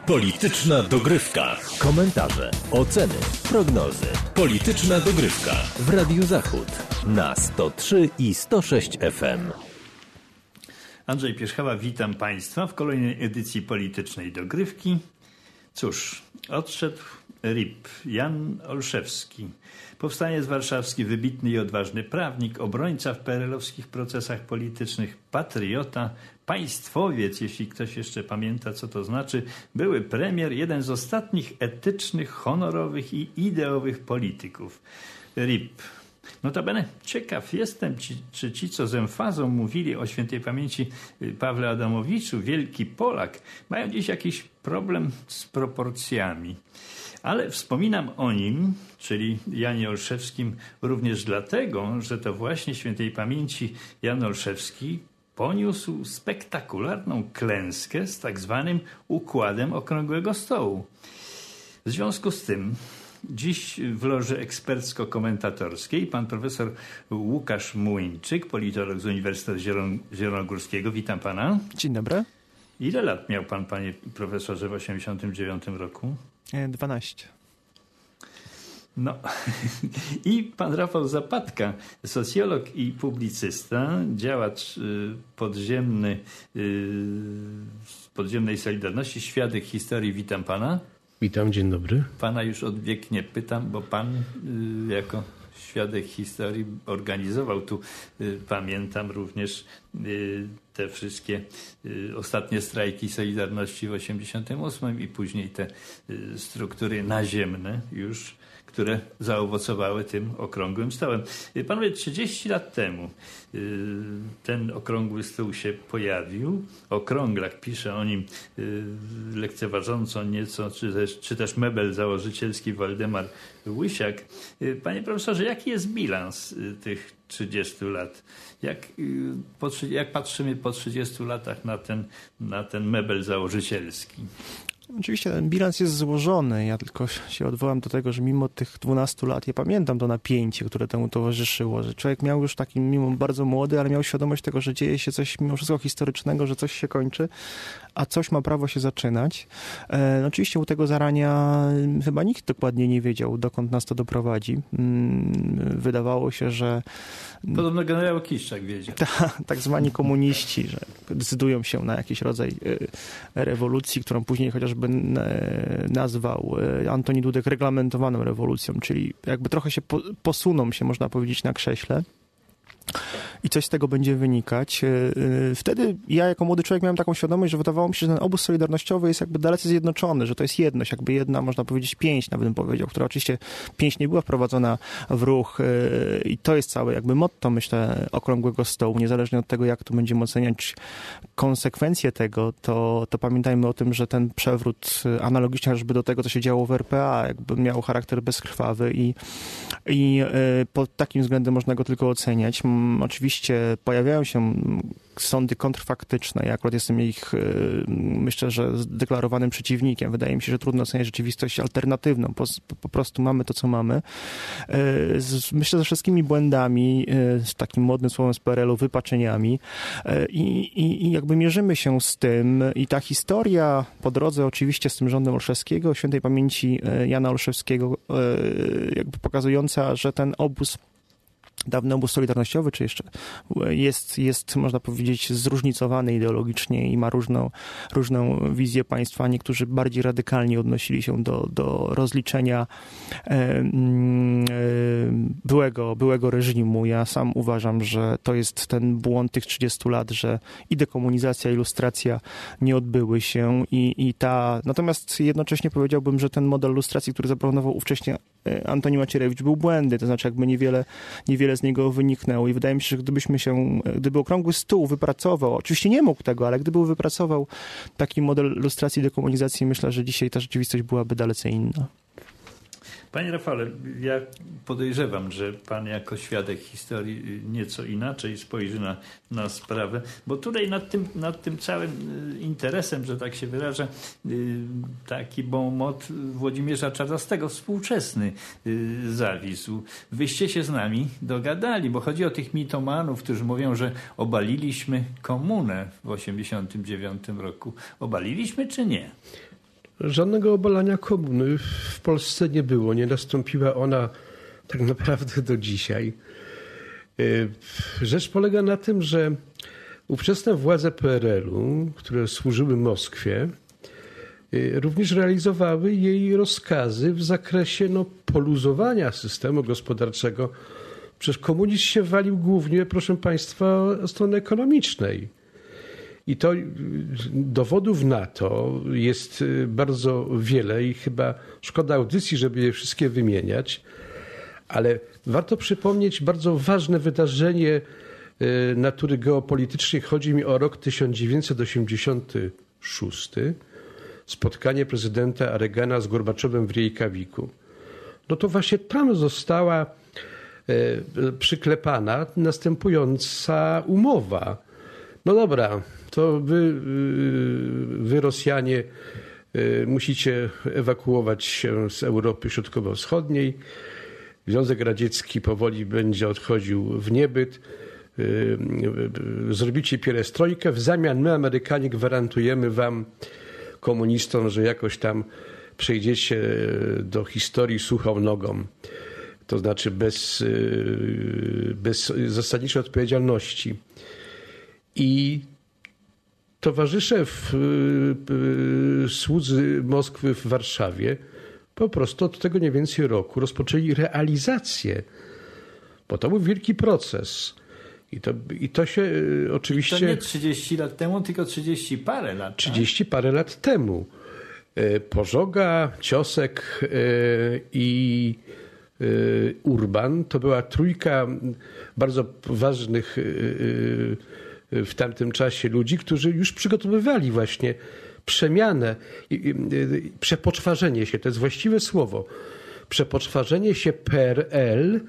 Polityczna dogrywka. Komentarze, oceny, prognozy. Polityczna dogrywka w Radiu Zachód na 103 i 106 FM. Andrzej Pierzchała, witam Państwa w kolejnej edycji Politycznej Dogrywki. Cóż, odszedł RIP, Jan Olszewski. Powstaniec warszawski, wybitny i odważny prawnik, obrońca w PRL-owskich procesach politycznych, patriota, państwowiec, jeśli ktoś jeszcze pamięta, co to znaczy, były premier, jeden z ostatnich etycznych, honorowych i ideowych polityków. RIP. Notabene ciekaw jestem, czy ci, co z emfazą mówili o świętej pamięci Pawle Adamowiczu, wielki Polak, mają dziś jakiś problem z proporcjami. Ale wspominam o nim, czyli Janie Olszewskim, również dlatego, że to właśnie świętej pamięci Jan Olszewski poniósł spektakularną klęskę z tak zwanym układem okrągłego stołu. W związku z tym dziś w loży ekspercko-komentatorskiej pan profesor Łukasz Młyńczyk, politolog z Uniwersytetu Zielonogórskiego. Witam pana. Dzień dobry. Ile lat miał pan, panie profesorze, w 1989 roku? 12. No i pan Rafał Zapadka, socjolog i publicysta, działacz podziemnej Solidarności, świadek historii. Witam pana. Witam, dzień dobry. Pana już odwieknie pytam, bo pan jako świadek historii organizował tu, pamiętam również te wszystkie ostatnie strajki Solidarności w 1988 i później te struktury naziemne już, które zaowocowały tym okrągłym stołem. Panowie, 30 lat temu ten okrągły stół się pojawił. Okrąglak, pisze o nim lekceważąco nieco, czy też mebel założycielski Waldemar Łysiak. Panie profesorze, jaki jest bilans tych 30 lat? Jak patrzymy po 30 latach na ten mebel założycielski? Oczywiście ten bilans jest złożony. Ja tylko się odwołam do tego, że mimo tych 12 lat, ja pamiętam to napięcie, które temu towarzyszyło, że człowiek miał już taki, mimo bardzo młody, ale miał świadomość tego, że dzieje się coś mimo wszystko historycznego, że coś się kończy, a coś ma prawo się zaczynać. Oczywiście u tego zarania chyba nikt dokładnie nie wiedział, dokąd nas to doprowadzi. Wydawało się, że... Podobno generał Kiszczak wiedział. Tak zwani komuniści, że decydują się na jakiś rodzaj rewolucji, którą później chociażby nazwał Antoni Dudek reglamentowaną rewolucją, czyli jakby trochę się posuną się, można powiedzieć, na krześle. I coś z tego będzie wynikać. Wtedy ja jako młody człowiek miałem taką świadomość, że wydawało mi się, że ten obóz solidarnościowy jest jakby dalece zjednoczony, że to jest jedność, jakby jedna, można powiedzieć, pięść, nawet bym powiedział, która oczywiście pięść nie była wprowadzona w ruch i to jest całe jakby motto, myślę, okrągłego stołu. Niezależnie od tego, jak tu będziemy oceniać konsekwencje tego, to pamiętajmy o tym, że ten przewrót analogicznie chociażby do tego, co się działo w RPA, jakby miał charakter bezkrwawy i pod takim względem można go tylko oceniać. Oczywiście pojawiają się sądy kontrfaktyczne. Ja akurat jestem ich, myślę, że zdeklarowanym przeciwnikiem. Wydaje mi się, że trudno oceniać rzeczywistość alternatywną. Po prostu mamy to, co mamy. Myślę, ze wszystkimi błędami, z takim modnym słowem z PRL-u, wypaczeniami i jakby mierzymy się z tym i ta historia po drodze oczywiście z tym rządem Olszewskiego, świętej pamięci Jana Olszewskiego, jakby pokazująca, że ten obóz, dawny obóz solidarnościowy, czy jeszcze jest, można powiedzieć, zróżnicowany ideologicznie i ma różną wizję państwa. Niektórzy bardziej radykalnie odnosili się do rozliczenia byłego reżimu. Ja sam uważam, że to jest ten błąd tych 30 lat, że i dekomunizacja, i lustracja nie odbyły się natomiast jednocześnie powiedziałbym, że ten model lustracji, który zaproponował ówcześnie Antoni Macierewicz, był błędny, to znaczy jakby niewiele z niego wyniknęło i wydaje mi się, że gdyby okrągły stół wypracował, oczywiście nie mógł tego, ale gdyby wypracował taki model lustracji i dekomunizacji, myślę, że dzisiaj ta rzeczywistość byłaby dalece inna. Panie Rafale, ja podejrzewam, że pan jako świadek historii nieco inaczej spojrzy na sprawę, bo tutaj nad tym całym interesem, że tak się wyrażę, taki bon mot Włodzimierza Czarzastego współczesny zawisł. Wyście się z nami dogadali, bo chodzi o tych mitomanów, którzy mówią, że obaliliśmy komunę w 1989 roku. Obaliliśmy czy nie? Żadnego obalania komuny w Polsce nie było. Nie nastąpiła ona tak naprawdę do dzisiaj. Rzecz polega na tym, że ówczesne władze PRL-u, które służyły Moskwie, również realizowały jej rozkazy w zakresie poluzowania systemu gospodarczego. Przecież komunizm się walił głównie, proszę państwa, od strony ekonomicznej. I to dowodów na to jest bardzo wiele i chyba szkoda audycji, żeby je wszystkie wymieniać, ale warto przypomnieć bardzo ważne wydarzenie natury geopolitycznej. Chodzi mi o rok 1986. Spotkanie prezydenta Reagana z Gorbaczowem w Rejkawiku. To właśnie tam została przyklepana następująca umowa. Dobra, to wy Rosjanie musicie ewakuować się z Europy Środkowo-Wschodniej. Związek Radziecki powoli będzie odchodził w niebyt. Zrobicie pierestrojkę. W zamian my, Amerykanie, gwarantujemy wam, komunistom, że jakoś tam przejdziecie do historii suchą nogą. To znaczy bez zasadniczej odpowiedzialności. I towarzysze słudzy Moskwy w Warszawie po prostu od tego nie więcej roku rozpoczęli realizację, bo to był wielki proces. I to się oczywiście... To nie 30 lat temu, tylko 30 parę lat. 30 parę lat temu. Pożoga, Ciosek i Urban to była trójka bardzo ważnych w tamtym czasie ludzi, którzy już przygotowywali właśnie przemianę, przepoczwarzenie się, to jest właściwe słowo, przepoczwarzenie się PRL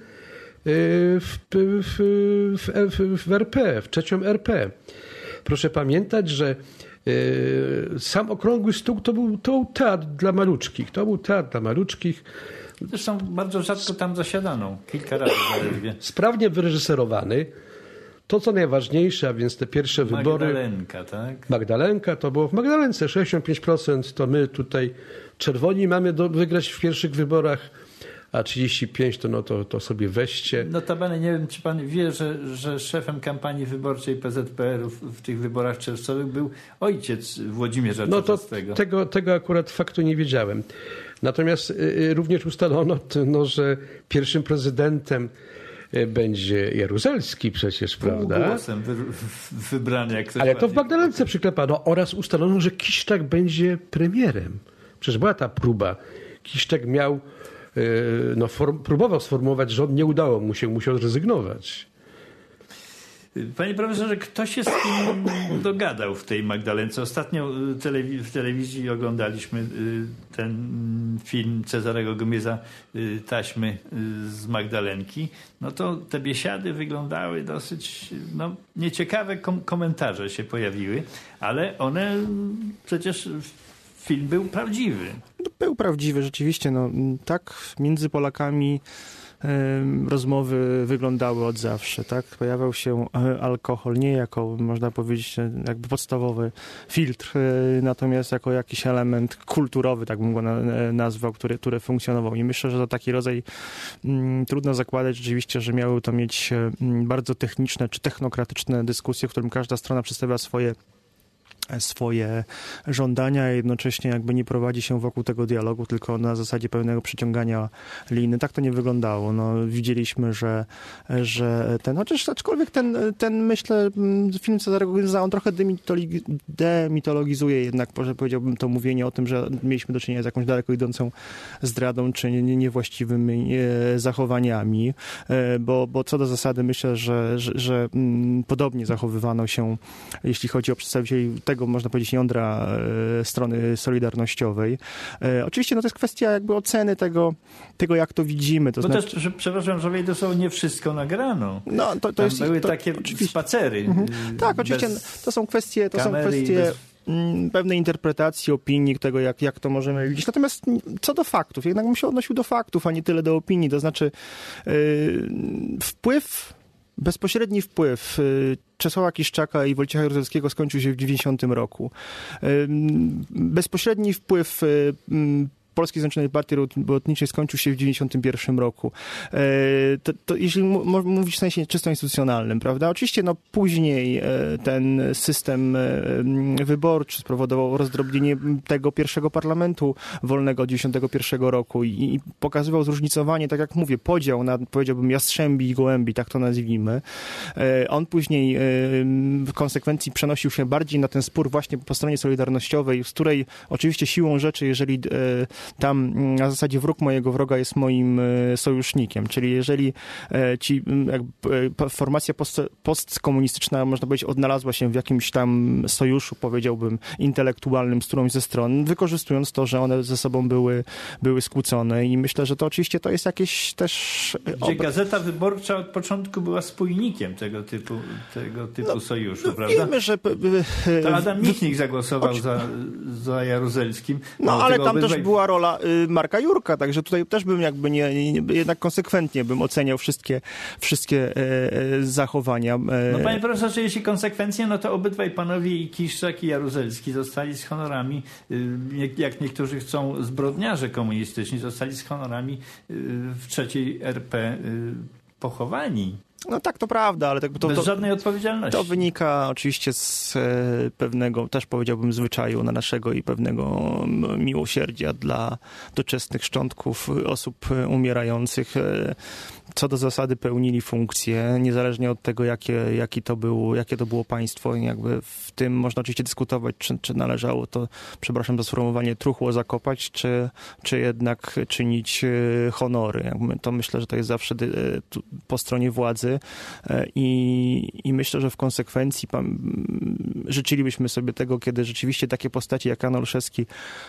w RP, w trzecią RP. Proszę pamiętać, że sam Okrągły Stół to był teatr dla maluczkich. To był teatr dla maluczkich. Zresztą bardzo rzadko tam zasiadano. Kilka razy zaledwie. Sprawnie wyreżyserowany. To, co najważniejsze, a więc te pierwsze wybory. Magdalenka, tak? Magdalenka, to było w Magdalence 65%, to my tutaj czerwoni mamy wygrać w pierwszych wyborach, a 35% to sobie weźcie. Notabene nie wiem, czy pan wie, że szefem kampanii wyborczej PZPR-u w tych wyborach czerwcowych był ojciec Włodzimierza Czarzastego. Tego akurat faktu nie wiedziałem. Natomiast również ustalono, że pierwszym prezydentem będzie Jaruzelski przecież, prawda? Głosem wybrany, jak ktoś. Ale to w Magdalence przyklepano oraz ustalono, że Kiszczak będzie premierem. Przecież była ta próba. Kiszczak miał, próbował sformułować rząd, nie udało mu się, musiał zrezygnować. Panie profesorze, kto się z kim dogadał w tej Magdalence? Ostatnio w telewizji oglądaliśmy ten film Cezarego Gomieza, Taśmy z Magdalenki. To te biesiady wyglądały dosyć nieciekawe komentarze się pojawiły, ale one przecież film był prawdziwy. Był prawdziwy, rzeczywiście. Tak, między Polakami rozmowy wyglądały od zawsze, tak? Pojawiał się alkohol nie jako, można powiedzieć, jakby podstawowy filtr, natomiast jako jakiś element kulturowy, tak bym go nazwał, który funkcjonował. I myślę, że to taki rodzaj, trudno zakładać rzeczywiście, że miały to mieć bardzo techniczne czy technokratyczne dyskusje, w którym każda strona przedstawia swoje żądania, a jednocześnie jakby nie prowadzi się wokół tego dialogu, tylko na zasadzie pewnego przyciągania liny. Tak to nie wyglądało. Widzieliśmy, że aczkolwiek ten myślę, film Cezarego Gomieza, on trochę demitologizuje jednak, powiedziałbym, to mówienie o tym, że mieliśmy do czynienia z jakąś daleko idącą zdradą, czy niewłaściwymi zachowaniami, bo co do zasady myślę, że podobnie zachowywano się, jeśli chodzi o przedstawicieli tego, można powiedzieć, jądra strony solidarnościowej. Oczywiście to jest kwestia jakby oceny tego jak to widzimy. To znaczy... też, przepraszam, że wejdę słowo, nie wszystko nagrano. Były takie spacery. Tak, oczywiście. To są kwestie pewnej interpretacji, opinii tego, jak to możemy widzieć. Natomiast co do faktów, jednak bym się odnosił do faktów, a nie tyle do opinii. To znaczy wpływ Bezpośredni wpływ Czesława Kiszczaka i Wojciecha Jaruzelskiego skończył się w 90 roku. Bezpośredni wpływ Polskiej Zjednoczonej Partii Robotniczej skończył się w 91 roku. To jeśli mówić w sensie czysto instytucjonalnym, prawda? Oczywiście później ten system wyborczy spowodował rozdrobnienie tego pierwszego parlamentu wolnego od 91 roku i pokazywał zróżnicowanie, tak jak mówię, podział na, powiedziałbym, jastrzębi i gołębi, tak to nazwijmy. On później w konsekwencji przenosił się bardziej na ten spór właśnie po stronie solidarnościowej, z której oczywiście siłą rzeczy, jeżeli tam na zasadzie wróg mojego wroga jest moim sojusznikiem, czyli jeżeli formacja postkomunistyczna, można powiedzieć, odnalazła się w jakimś tam sojuszu, powiedziałbym, intelektualnym z którąś ze stron, wykorzystując to, że one ze sobą były skłócone i myślę, że to oczywiście to jest jakieś też... Gdzie Gazeta Wyborcza od początku była spójnikiem tego typu sojuszu, prawda? Wiemy, że... To Adam Michnik zagłosował za Jaruzelskim. Ale tam też była rola Marka Jurka, także tutaj też bym jakby jednak konsekwentnie bym oceniał wszystkie zachowania. No panie profesorze, jeśli konsekwencje, no to obydwaj panowie, i Kiszczak, i Jaruzelski, zostali z honorami, jak niektórzy chcą, zbrodniarze komunistyczni, zostali z honorami w III RP pochowani. No tak, to prawda, ale bez żadnej odpowiedzialności. To wynika oczywiście z pewnego, też powiedziałbym, zwyczaju naszego i pewnego miłosierdzia dla doczesnych szczątków osób umierających. Co do zasady pełnili funkcje, niezależnie od tego, jakie to było państwo. I jakby w tym można oczywiście dyskutować, czy należało to, przepraszam za sformułowanie, truchło zakopać, czy jednak czynić honory. To myślę, że to jest zawsze po stronie władzy i myślę, że w konsekwencji życzylibyśmy sobie tego, kiedy rzeczywiście takie postaci jak Jan Olszewski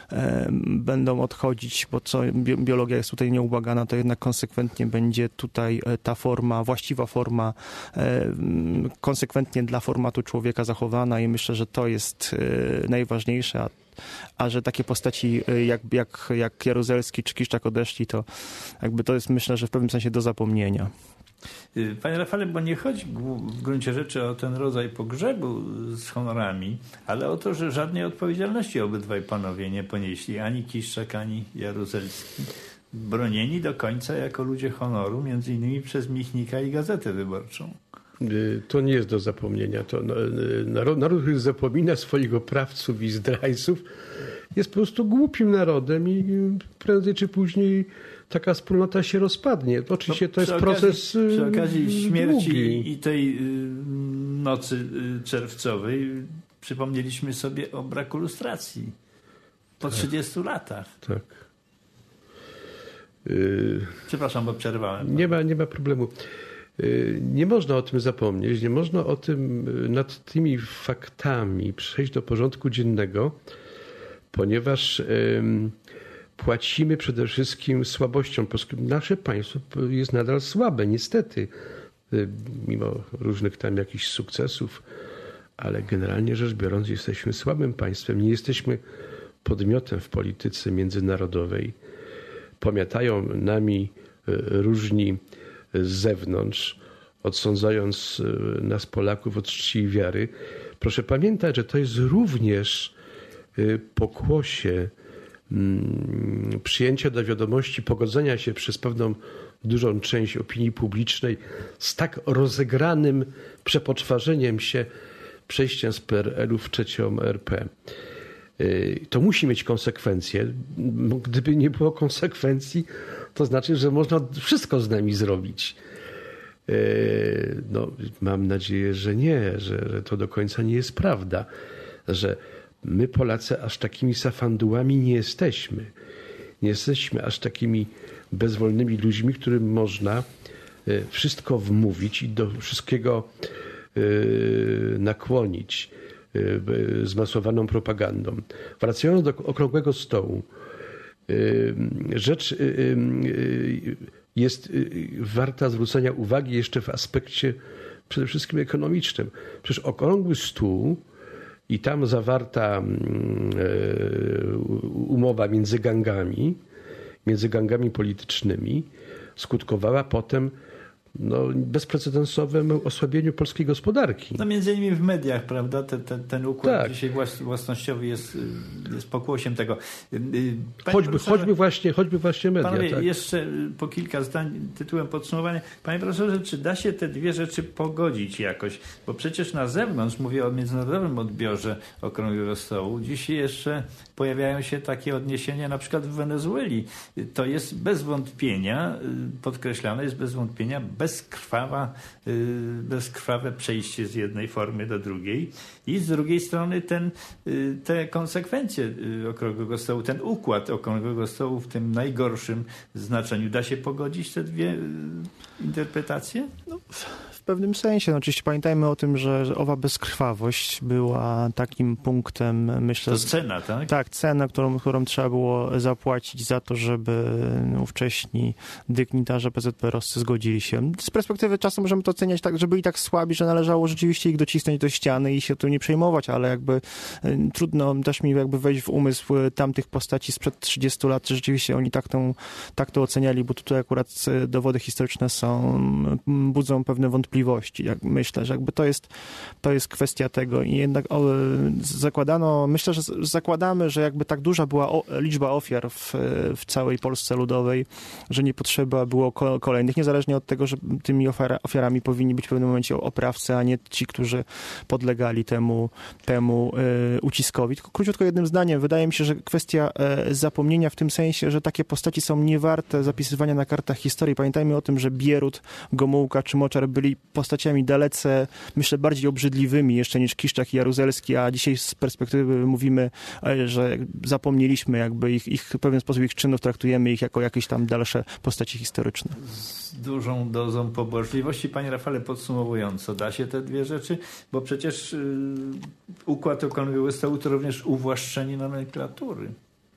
będą odchodzić, bo biologia jest tutaj nieubłagana, to jednak konsekwentnie będzie tutaj ta forma, właściwa forma konsekwentnie dla formatu człowieka zachowana i myślę, że to jest najważniejsze, a że takie postaci jak Jaruzelski czy Kiszczak odeszli, to jakby to jest, myślę, że w pewnym sensie do zapomnienia. Panie Rafale, bo nie chodzi w gruncie rzeczy o ten rodzaj pogrzebu z honorami, ale o to, że żadnej odpowiedzialności obydwaj panowie nie ponieśli, ani Kiszczak, ani Jaruzelski. Bronieni do końca jako ludzie honoru, między innymi przez Michnika i Gazetę Wyborczą. To nie jest do zapomnienia. To naród, który zapomina swoich oprawców i zdrajców, jest po prostu głupim narodem i prędzej czy później taka wspólnota się rozpadnie. Oczywiście to jest proces przy okazji śmierci długi. i tej nocy czerwcowej przypomnieliśmy sobie o braku lustracji po 30 latach. Tak. Przepraszam, bo przerwałem. Nie ma problemu. Nie można o tym zapomnieć, nie można o tym, nad tymi faktami przejść do porządku dziennego, ponieważ płacimy przede wszystkim słabością. Nasze państwo jest nadal słabe, niestety, mimo różnych tam jakichś sukcesów, ale generalnie rzecz biorąc jesteśmy słabym państwem, nie jesteśmy podmiotem w polityce międzynarodowej. Pomiatają nami różni z zewnątrz, odsądzając nas Polaków od czci i wiary. Proszę pamiętać, że to jest również pokłosie przyjęcia do wiadomości, pogodzenia się przez pewną dużą część opinii publicznej z tak rozegranym przepoczwarzeniem się przejściem z PRL-u w trzecią RP. To musi mieć konsekwencje. Gdyby nie było konsekwencji, to znaczy, że można wszystko z nami zrobić. No, mam nadzieję, że nie, że to do końca nie jest prawda, że my Polacy aż takimi safandułami nie jesteśmy. Nie jesteśmy aż takimi bezwolnymi ludźmi, którym można wszystko wmówić i do wszystkiego nakłonić zmasowaną propagandą. Wracając do okrągłego stołu, rzecz jest warta zwrócenia uwagi jeszcze w aspekcie przede wszystkim ekonomicznym. Przecież okrągły stół i tam zawarta umowa między gangami politycznymi skutkowała potem bezprecedensowym osłabieniu polskiej gospodarki. No między innymi w mediach, prawda? Ten układ Tak. dzisiaj własnościowy jest pokłosiem tego. Choćby właśnie media. Panowie, tak. jeszcze po kilka zdań tytułem podsumowania. Panie profesorze, czy da się te dwie rzeczy pogodzić jakoś? Bo przecież na zewnątrz, mówię o międzynarodowym odbiorze Okrągłego Stołu, dzisiaj jeszcze pojawiają się takie odniesienia, na przykład w Wenezueli. To jest bez wątpienia, podkreślane jest bez wątpienia, bezkrwawe przejście z jednej formy do drugiej i z drugiej strony te konsekwencje Okrągłego Stołu, ten układ Okrągłego Stołu w tym najgorszym znaczeniu. Da się pogodzić te dwie interpretacje? No, w pewnym sensie. No, oczywiście pamiętajmy o tym, że owa bezkrwawość była takim punktem, myślę... To cena, tak? Tak, cena, którą trzeba było zapłacić za to, żeby ówcześni dygnitarze PZPR-owscy zgodzili się. Z perspektywy czasu możemy to oceniać tak, że byli tak słabi, że należało rzeczywiście ich docisnąć do ściany i się tu nie przejmować, ale jakby trudno też mi jakby wejść w umysł tamtych postaci sprzed 30 lat, że rzeczywiście oni tak to oceniali, bo tutaj akurat dowody historyczne budzą pewne wątpliwości. Myślę, że jakby to jest kwestia tego i jednak myślę, że zakładamy, że jakby tak duża była liczba ofiar w całej Polsce Ludowej, że nie potrzeba było kolejnych, niezależnie od tego, że tymi ofiarami powinni być w pewnym momencie oprawcy, a nie ci, którzy podlegali temu uciskowi. Tylko króciutko jednym zdaniem, wydaje mi się, że kwestia zapomnienia w tym sensie, że takie postaci są niewarte zapisywania na kartach historii. Pamiętajmy o tym, że Bierut, Gomułka czy Moczar byli postaciami dalece, myślę, bardziej obrzydliwymi jeszcze niż Kiszczak i Jaruzelski, a dzisiaj z perspektywy mówimy, że zapomnieliśmy jakby ich w pewien sposób ich czynów, traktujemy ich jako jakieś tam dalsze postaci historyczne. Z dużą dozą pobłażliwości. Panie Rafale, podsumowująco, da się te dwie rzeczy? Bo przecież układ Okrągłego Stołu to również uwłaszczenie nomenklatury.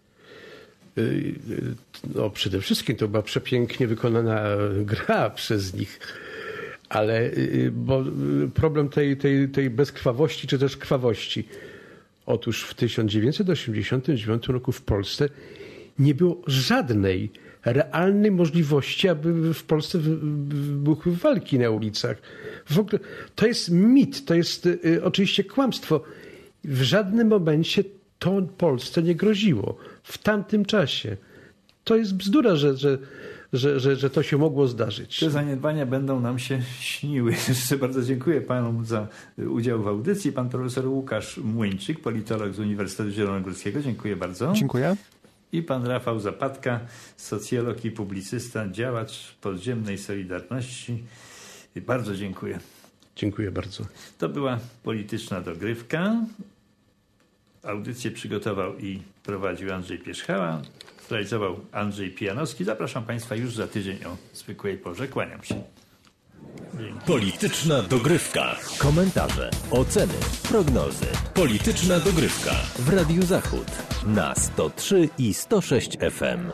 No, przede wszystkim to była przepięknie wykonana gra przez nich, ale bo problem tej bezkrwawości czy też krwawości. Otóż w 1989 roku w Polsce nie było żadnej realnej możliwości, aby w Polsce wybuchły walki na ulicach. W ogóle to jest mit, to jest oczywiście kłamstwo. W żadnym momencie to Polsce nie groziło w tamtym czasie. To jest bzdura, że to się mogło zdarzyć. Te zaniedbania będą nam się śniły. Jeszcze bardzo dziękuję panom za udział w audycji. Pan profesor Łukasz Młyńczyk, politolog z Uniwersytetu Zielonogórskiego. Dziękuję bardzo. Dziękuję. I pan Rafał Zapadka, socjolog i publicysta, działacz podziemnej Solidarności. Bardzo dziękuję. Dziękuję bardzo. To była polityczna dogrywka. Audycję przygotował i prowadził Andrzej Pierzchała. Zrealizował Andrzej Pijanowski. Zapraszam państwa już za tydzień o zwykłej porze. Kłaniam się. Polityczna dogrywka. Komentarze, oceny, prognozy. Polityczna dogrywka w Radiu Zachód na 103 i 106 FM.